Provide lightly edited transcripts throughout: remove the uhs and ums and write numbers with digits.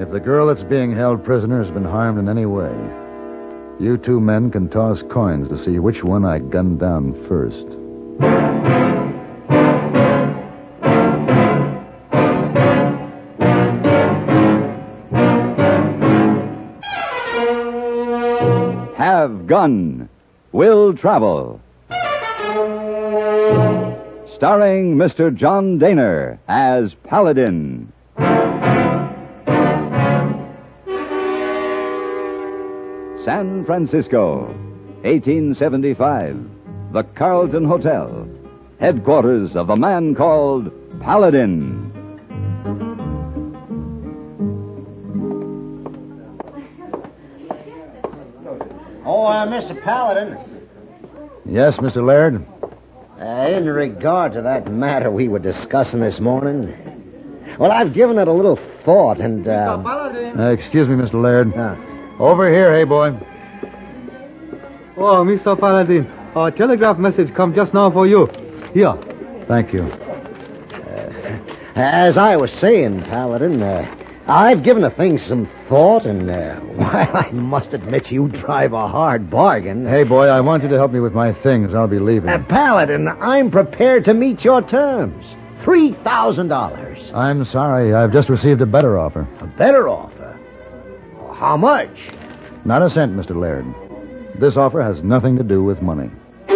If the girl that's being held prisoner has been harmed in any way, you two men can toss coins to see which one I gunned down first. Have Gun. Will Travel. Starring Mr. John Daner as Paladin. San Francisco, 1875. The Carlton Hotel. Headquarters of a man called Paladin. Mr. Paladin. Yes, Mr. Laird? In regard to that matter we were discussing this morning, well, I've given it a little thought and, Mr. Paladin. Excuse me, Mr. Laird. Over here, hey, boy. Oh, Mr. Paladin, a telegraph message come just now for you. Here. Thank you. As I was saying, Paladin, I've given the thing some thought, and, well, I must admit you drive a hard bargain. Hey, boy, I want you to help me with my things. I'll be leaving. Paladin, I'm prepared to meet your terms. $3,000. I'm sorry. I've just received a better offer. A better offer? How much? Not a cent, Mr. Laird. This offer has nothing to do with money.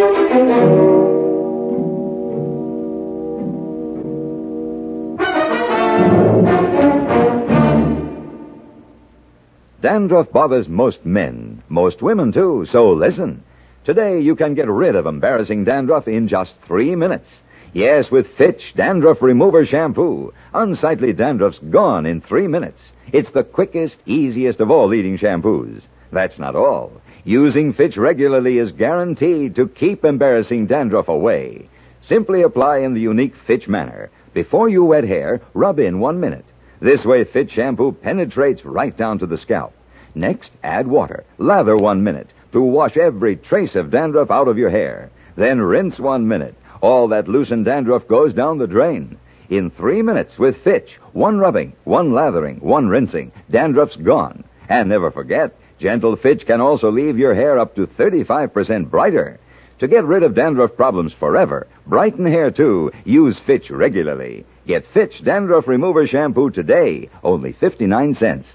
Dandruff bothers most men, most women too, so listen. Today you can get rid of embarrassing dandruff in just 3 minutes. Yes, with Fitch Dandruff Remover Shampoo. Unsightly dandruff's gone in 3 minutes. It's the quickest, easiest of all leading shampoos. That's not all. Using Fitch regularly is guaranteed to keep embarrassing dandruff away. Simply apply in the unique Fitch manner. Before you wet hair, rub in 1 minute. This way, Fitch shampoo penetrates right down to the scalp. Next, add water. Lather 1 minute to wash every trace of dandruff out of your hair. Then rinse 1 minute. All that loosened dandruff goes down the drain. In 3 minutes with Fitch, 1 rubbing, 1 lathering, 1 rinsing, dandruff's gone. And never forget, gentle Fitch can also leave your hair up to 35% brighter. To get rid of dandruff problems forever, brighten hair too, use Fitch regularly. Get Fitch Dandruff Remover Shampoo today, only 59 cents.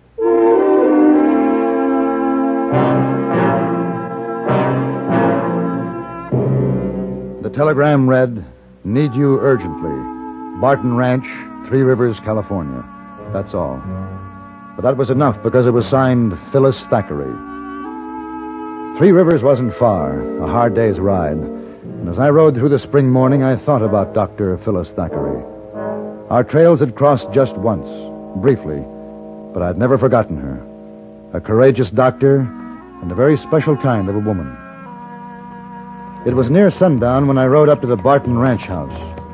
The telegram read, "Need you urgently. Barton Ranch, 3 Rivers, California." That's all. But that was enough because it was signed Phyllis Thackeray. 3 Rivers wasn't far, a hard day's ride. And as I rode through the spring morning, I thought about Dr. Phyllis Thackeray. Our trails had crossed just once, briefly, but I'd never forgotten her. A courageous doctor and a very special kind of a woman. It was near sundown when I rode up to the Barton Ranch house.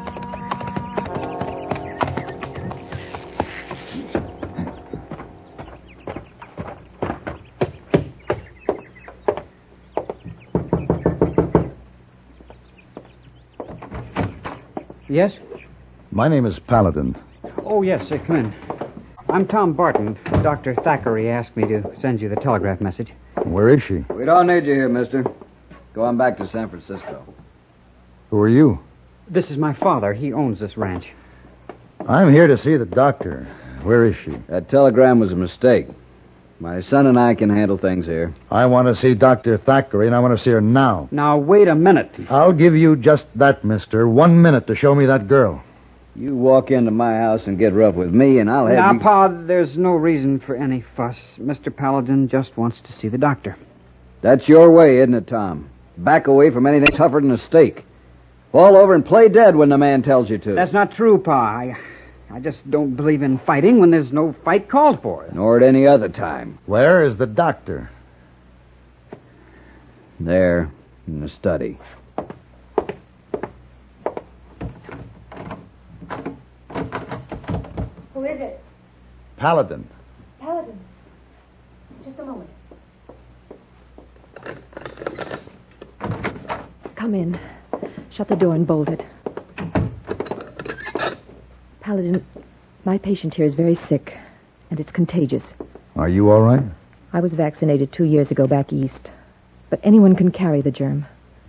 Yes? My name is Paladin. Oh, yes, come in. I'm Tom Barton. Dr. Thackeray asked me to send you the telegraph message. Where is she? We don't need you here, mister. Go on back to San Francisco. Who are you? This is my father. He owns this ranch. I'm here to see the doctor. Where is she? That telegram was a mistake. My son and I can handle things here. I want to see Dr. Thackeray, and I want to see her now. Now, wait a minute. I'll give you just that, mister. 1 minute to show me that girl. You walk into my house and get rough with me, and I'll have Now, you... Pa, there's no reason for any fuss. Mr. Paladin just wants to see the doctor. That's your way, isn't it, Tom? Back away from anything tougher than a steak. Fall over and play dead when the man tells you to. That's not true, Pa. I just don't believe in fighting when there's no fight called for. Nor at any other time. Where is the doctor? There, in the study. Who is it? Paladin. Paladin. Just a moment. Come in. Shut the door and bolt it. Paladin, my patient here is very sick, and it's contagious. Are you all right? I was vaccinated 2 years ago back east. But anyone can carry the germ.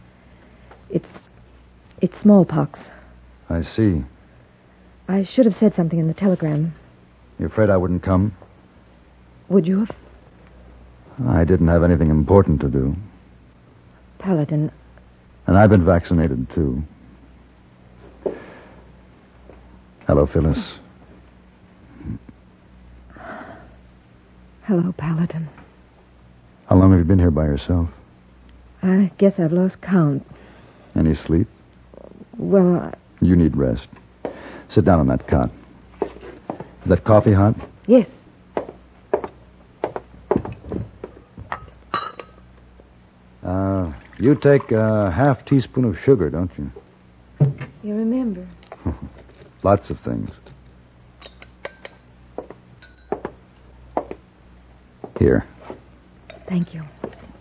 It's smallpox. I see. I should have said something in the telegram. You afraid I wouldn't come? Would you have? I didn't have anything important to do. Paladin, And I've been vaccinated, too. Hello, Phyllis. hello, Paladin. How long have you been here by yourself? I guess I've lost count. Any sleep? Well, You need rest. Sit down on that cot. Is that coffee hot? yes. You take a half teaspoon of sugar, don't you? You remember. Lots of things. Here. Thank you.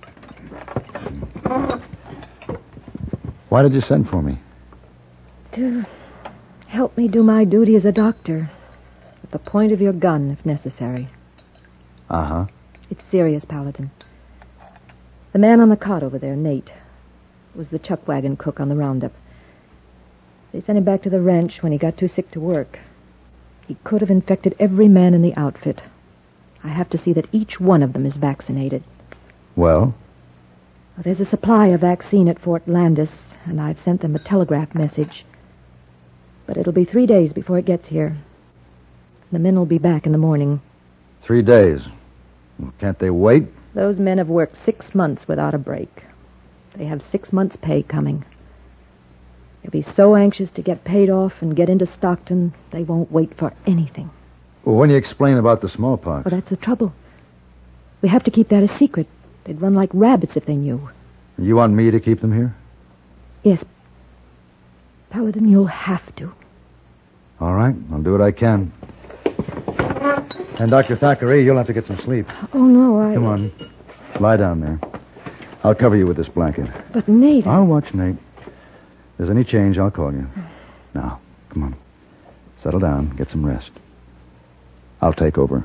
Why did you send for me? To help me do my duty as a doctor. At the point of your gun, if necessary. Uh-huh. It's serious, Paladin. The man on the cot over there, Nate, was the chuck wagon cook on the roundup. They sent him back to the ranch when he got too sick to work. He could have infected every man in the outfit. I have to see that each one of them is vaccinated. Well? There's a supply of vaccine at Fort Landis, and I've sent them a telegraph message. But it'll be 3 days before it gets here. The men will be back in the morning. 3 days. Well, can't they wait? Those men have worked 6 months without a break. They have 6 months' pay coming. They'll be so anxious to get paid off and get into Stockton, they won't wait for anything. Well, when you explain about the smallpox... Well, that's the trouble. We have to keep that a secret. They'd run like rabbits if they knew. You want me to keep them here? Yes. Paladin, you'll have to. All right, I'll do what I can. And Dr. Thackeray, you'll have to get some sleep. Oh, no, Come on. Lie down there. I'll cover you with this blanket. But, Nate... I'll watch Nate. If there's any change, I'll call you. Now, come on. Settle down. Get some rest. I'll take over.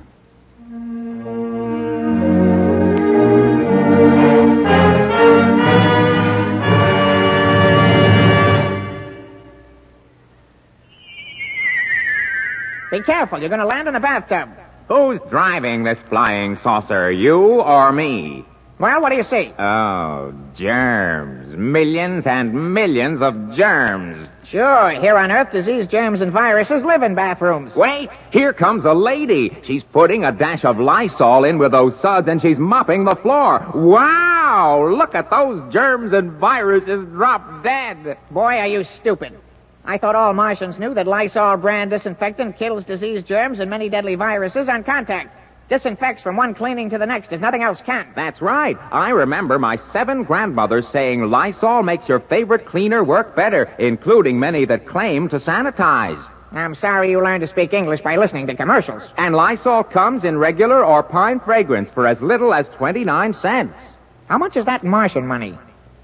Be careful, you're going to land in a bathtub. Who's driving this flying saucer, you or me? Well, what do you see? Oh, germs. Millions and millions of germs. Sure, here on Earth, disease, germs, and viruses live in bathrooms. Wait, here comes a lady. She's putting a dash of Lysol in with those suds, and she's mopping the floor. Wow, look at those germs and viruses drop dead. Boy, are you stupid. I thought all Martians knew that Lysol brand disinfectant kills disease, germs, and many deadly viruses on contact. Disinfects from one cleaning to the next as nothing else can. That's right. I remember my 7 grandmothers saying Lysol makes your favorite cleaner work better, including many that claim to sanitize. I'm sorry you learned to speak English by listening to commercials. And Lysol comes in regular or pine fragrance for as little as 29 cents. How much is that in Martian money?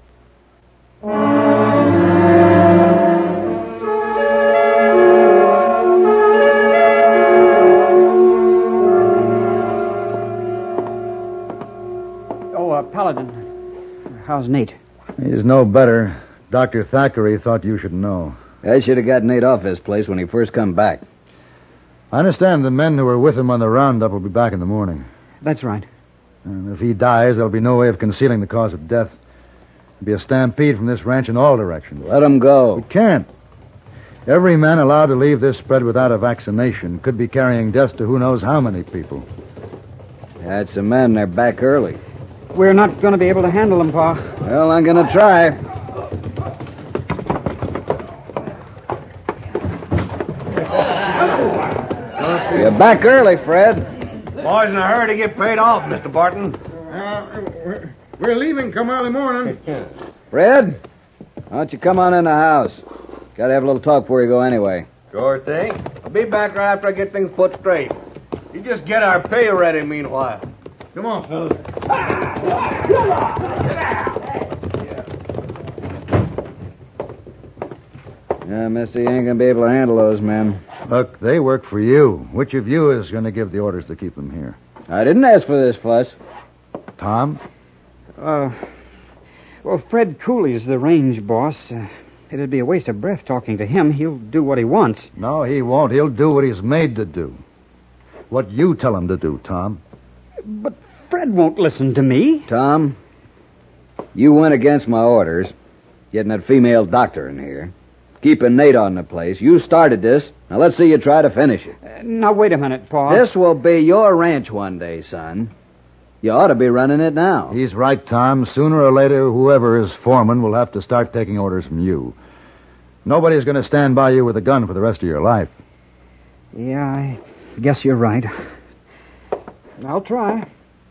Paladin, how's Nate? He's no better. Dr. Thackeray thought you should know. I should have got Nate off his place when he first come back. I understand the men who were with him on the roundup will be back in the morning. That's right. And if he dies, there'll be no way of concealing the cause of death. There'll be a stampede from this ranch in all directions. Let him go. We can't. Every man allowed to leave this spread without a vaccination could be carrying death to who knows how many people. That's some men. They're back early. We're not going to be able to handle them, Pa. Well, I'm going to try. You're back early, Fred. Boys in a hurry to get paid off, Mr. Barton. We're leaving come early morning. Fred, why don't you come on in the house? Got to have a little talk before you go anyway. Sure thing. I'll be back right after I get things put straight. You just get our pay ready meanwhile. Come on, fellas. Yeah, Missy ain't going to be able to handle those men. Look, they work for you. Which of you is going to give the orders to keep them here? I didn't ask for this fuss. Tom? Well, Fred Cooley's the range boss. It'd be a waste of breath talking to him. He'll do what he wants. No, he won't. He'll do what he's made to do. What you tell him to do, Tom. But Fred won't listen to me. Tom, you went against my orders, getting that female doctor in here, keeping Nate on the place. You started this. Now let's see you try to finish it. Now, wait a minute, Pa. This will be your ranch one day, son. You ought to be running it now. He's right, Tom. Sooner or later, whoever is foreman will have to start taking orders from you. Nobody's going to stand by you with a gun for the rest of your life. Yeah, I guess you're right. I'll try.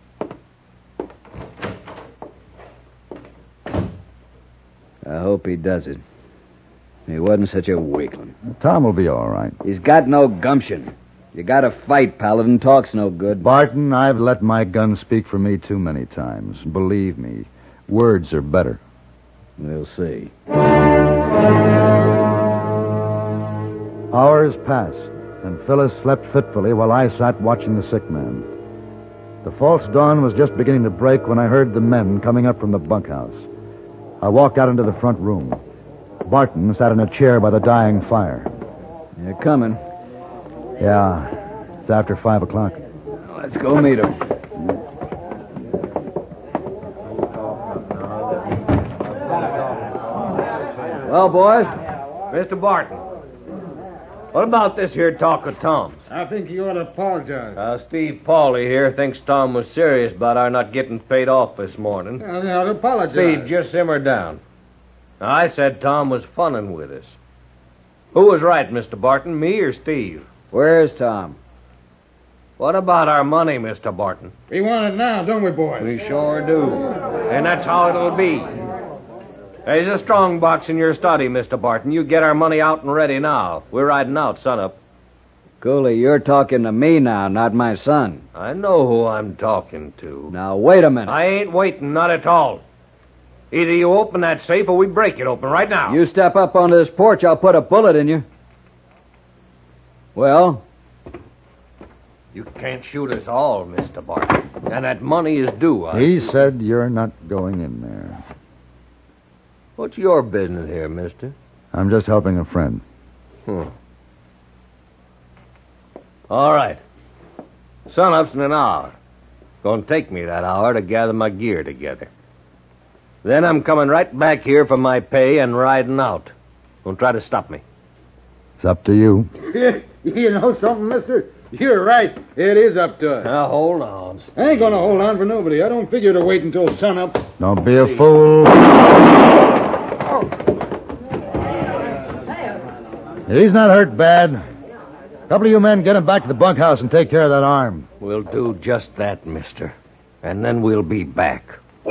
I hope he does it. He wasn't such a weakling. Tom will be all right. He's got no gumption. You gotta fight, Paladin. Talk's no good. Barton, I've let my gun speak for me too many times. Believe me, words are better. We'll see. Hours passed, and Phyllis slept fitfully while I sat watching the sick man. The false dawn was just beginning to break when I heard the men coming up from the bunkhouse. I walked out into the front room. Barton sat in a chair by the dying fire. They're coming. Yeah, it's after 5 o'clock. Let's go meet him. Well, boys? Mr. Barton, what about this here talk of Tom's? I think you ought to apologize. Steve Pauly here thinks Tom was serious about our not getting paid off this morning. You ought to apologize. Steve, just simmer down. Now, I said Tom was funning with us. Who was right, Mr. Barton, me or Steve? Where's Tom? What about our money, Mr. Barton? We want it now, don't we, boys? We sure do. And that's how it'll be. There's a strong box in your study, Mr. Barton. You get our money out and ready now. We're riding out sunup. Cooley, you're talking to me now, not my son. I know who I'm talking to. Now, wait a minute. I ain't waiting, not at all. Either you open that safe or we break it open right now. You step up onto this porch, I'll put a bullet in you. Well? You can't shoot us all, Mr. Barton. And that money is due. He said you're not going in there. What's your business here, mister? I'm just helping a friend. All right. Sunup's in an hour. Gonna take me that hour to gather my gear together. Then I'm coming right back here for my pay and riding out. Don't try to stop me. It's up to you. You know something, mister? You're right. It is up to us. Now, hold on. I ain't gonna hold on for nobody. I don't figure to wait until sunup. Don't be a fool. He's not hurt bad. A couple of you men get him back to the bunkhouse and take care of that arm. We'll do just that, mister. And then we'll be back.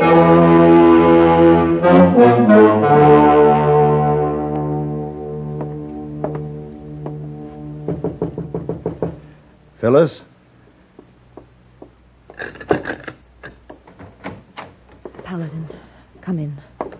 Phyllis? Paladin, come in.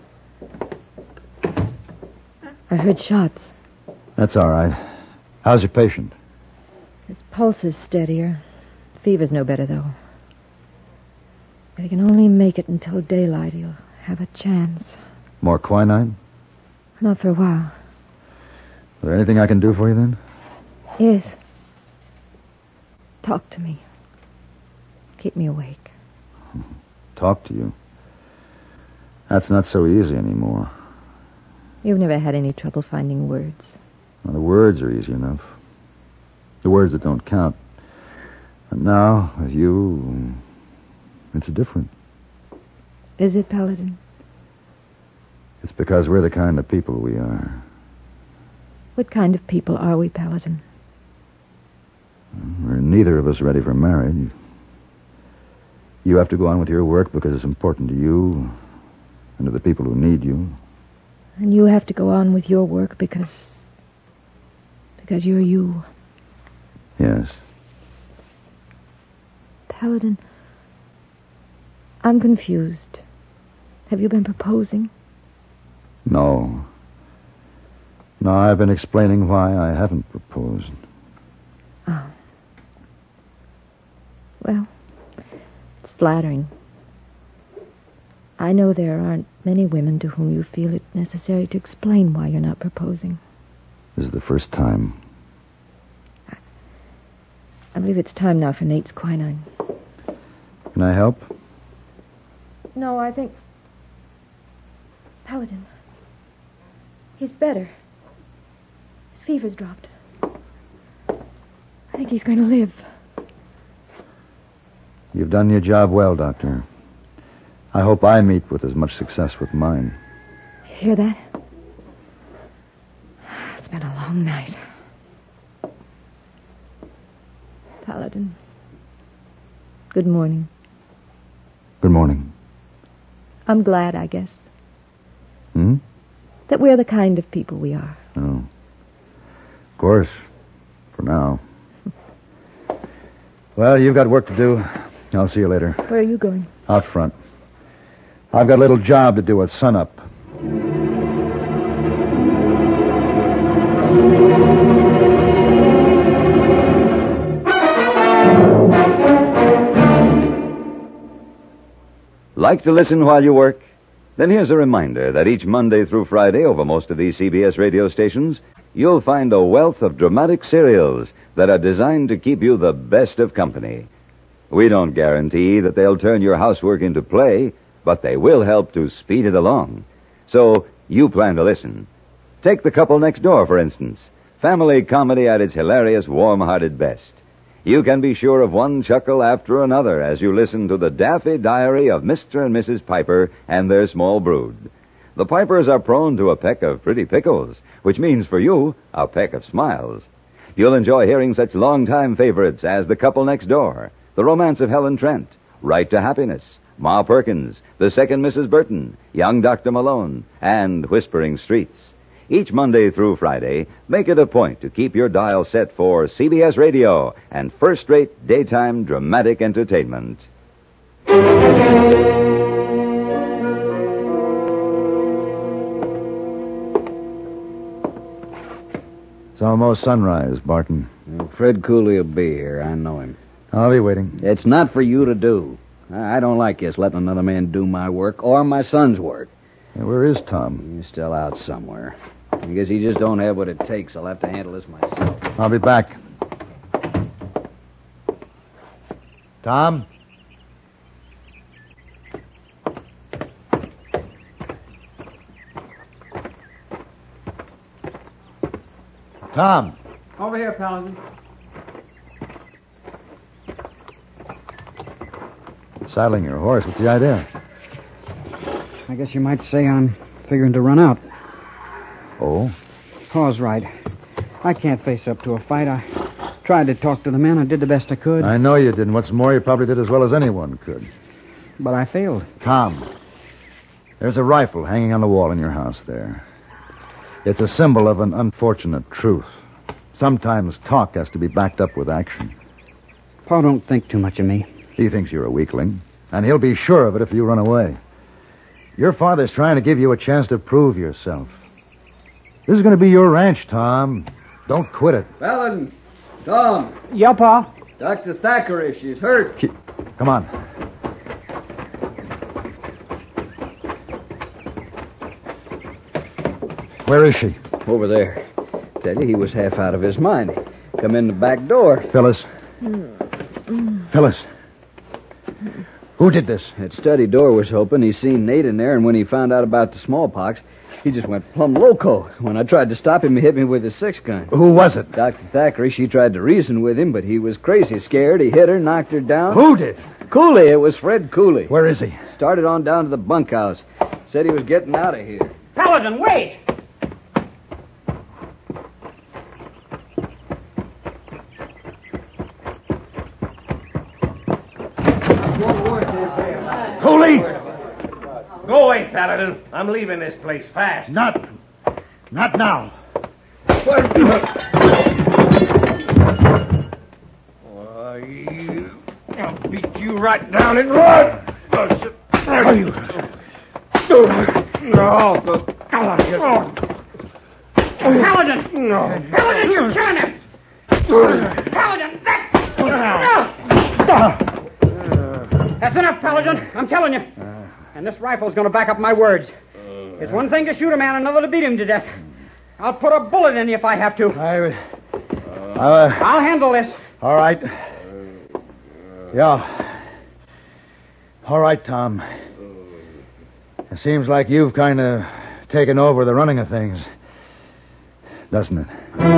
I heard shots. That's all right. How's your patient? His pulse is steadier. Fever's no better, though. If he can only make it until daylight, he'll have a chance. More quinine? Not for a while. Is there anything I can do for you, then? Yes. Talk to me. Keep me awake. Talk to you? That's not so easy anymore. You've never had any trouble finding words. Well, the words are easy enough. The words that don't count. But now, with you, it's different. Is it, Paladin? It's because we're the kind of people we are. What kind of people are we, Paladin? We're neither of us ready for marriage. You have to go on with your work because it's important to you and to the people who need you. And you have to go on with your work because you're you. Yes. Paladin, I'm confused. Have you been proposing? No. No, I've been explaining why I haven't proposed. Well, it's flattering. I know there aren't many women to whom you feel it necessary to explain why you're not proposing. This is the first time. I believe it's time now for Nate's quinine. Can I help? No, I think... Paladin. He's better. His fever's dropped. I think he's going to live. You've done your job well, Doctor. I hope I meet with as much success with mine. You hear that? It's been a long night. Paladin. Good morning. Good morning. I'm glad, I guess. Hmm? That we're the kind of people we are. Oh. Of course. For now. Well, you've got work to do. I'll see you later. Where are you going? Out front. I've got a little job to do at sunup. Like to listen while you work? Then here's a reminder that each Monday through Friday over most of these CBS radio stations, you'll find a wealth of dramatic serials that are designed to keep you the best of company. We don't guarantee that they'll turn your housework into play, but they will help to speed it along. So you plan to listen. Take The Couple Next Door, for instance. Family comedy at its hilarious, warm-hearted best. You can be sure of one chuckle after another as you listen to the Daffy Diary of Mr. and Mrs. Piper and their small brood. The Pipers are prone to a peck of pretty pickles, which means for you, a peck of smiles. You'll enjoy hearing such long-time favorites as The Couple Next Door, The Romance of Helen Trent, Right to Happiness, Ma Perkins, The Second Mrs. Burton, Young Dr. Malone, and Whispering Streets. Each Monday through Friday, make it a point to keep your dial set for CBS Radio and first-rate daytime dramatic entertainment. It's almost sunrise, Barton. Fred Cooley will be here. I know him. I'll be waiting. It's not for you to do. I don't like this letting another man do my work or my son's work. Hey, where is Tom? He's still out somewhere. I guess he just don't have what it takes. I'll have to handle this myself. I'll be back. Tom? Tom! Over here, Paladin. Saddling your horse. What's the idea? I guess you might say I'm figuring to run out. Oh? Paul's right. I can't face up to a fight. I tried to talk to the men. I did the best I could. I know you did, and what's more, you probably did as well as anyone could. But I failed. Tom, there's a rifle hanging on the wall in your house there. It's a symbol of an unfortunate truth. Sometimes talk has to be backed up with action. Paul don't think too much of me. He thinks you're a weakling, and he'll be sure of it if you run away. Your father's trying to give you a chance to prove yourself. This is going to be your ranch, Tom. Don't quit it. Paladin! Tom! Yeah, Pa? Dr. Thackeray, she's hurt. Come on. Where is she? Over there. Tell you, he was half out of his mind. Come in the back door. Phyllis. Phyllis. Who did this? That study door was open. He seen Nate in there, and when he found out about the smallpox, he just went plumb loco. When I tried to stop him, he hit me with his 6-gun. Who was it? Dr. Thackeray. She tried to reason with him, but he was crazy scared. He hit her, knocked her down. Who did? Cooley. It was Fred Cooley. Where is he? Started on down to the bunkhouse. Said he was getting out of here. Paladin, wait! Cooley! Go away, Paladin. I'm leaving this place fast. Not now. I'll beat you right down and run. Are you? No. Paladin! No. Paladin, you're killing him! Paladin! No! That's enough, Paladin. I'm telling you. And this rifle's going to back up my words. It's one thing to shoot a man, another to beat him to death. I'll put a bullet in you if I have to. I'll handle this. All right. Yeah. All right, Tom. It seems like you've kind of taken over the running of things, doesn't it?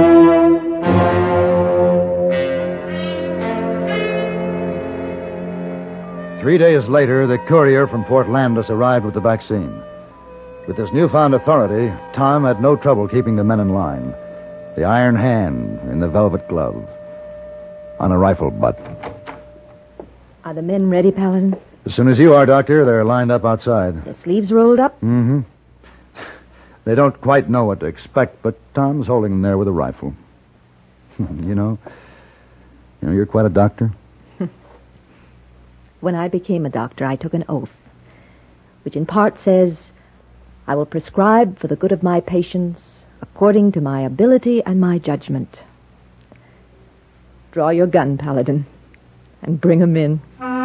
3 days later, the courier from Fort Landis arrived with the vaccine. With this newfound authority, Tom had no trouble keeping the men in line. The iron hand in the velvet glove on a rifle butt. Are the men ready, Paladin? As soon as you are, Doctor, they're lined up outside. Their sleeves rolled up? Mm-hmm. They don't quite know what to expect, but Tom's holding them there with a rifle. You know, you're quite a doctor. When I became a doctor, I took an oath, which in part says, I will prescribe for the good of my patients according to my ability and my judgment. Draw your gun, Paladin, and bring 'em in.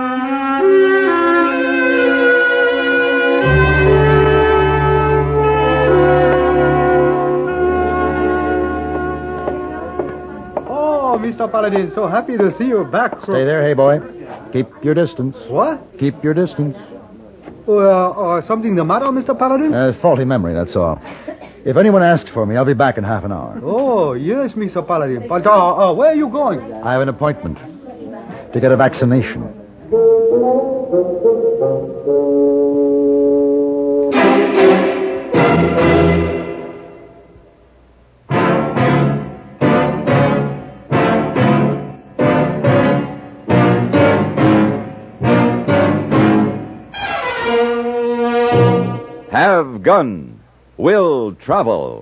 Oh, Mr. Paladin, so happy to see you back. Stay there, hey boy. Keep your distance. What? Keep your distance. Something the matter, Mr. Paladin? Faulty memory, that's all. If anyone asks for me, I'll be back in half an hour. Oh, yes, Mr. Paladin. But where are you going? I have an appointment to get a vaccination. Have Gun Will Travel.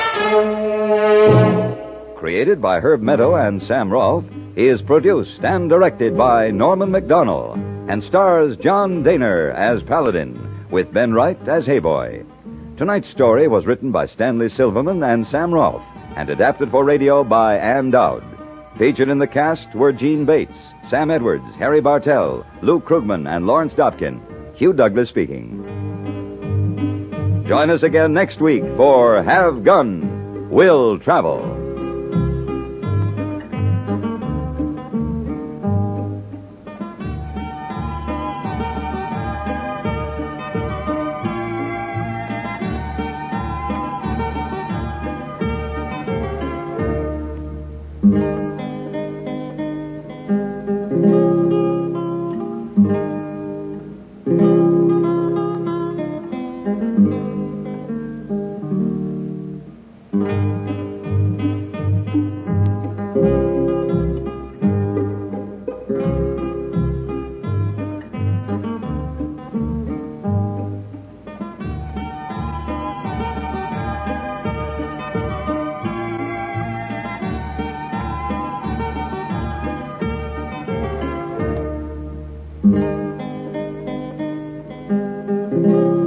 Created by Herb Meadow and Sam Rolfe, is produced and directed by Norman McDonnell and stars John Daner as Paladin, with Ben Wright as Hayboy. Tonight's story was written by Stanley Silverman and Sam Rolfe and adapted for radio by Ann Dowd. Featured in the cast were Gene Bates, Sam Edwards, Harry Bartell, Lou Krugman, and Lawrence Dobkin. Hugh Douglas speaking. Join us again next week for Have Gun Will Travel. Thank you.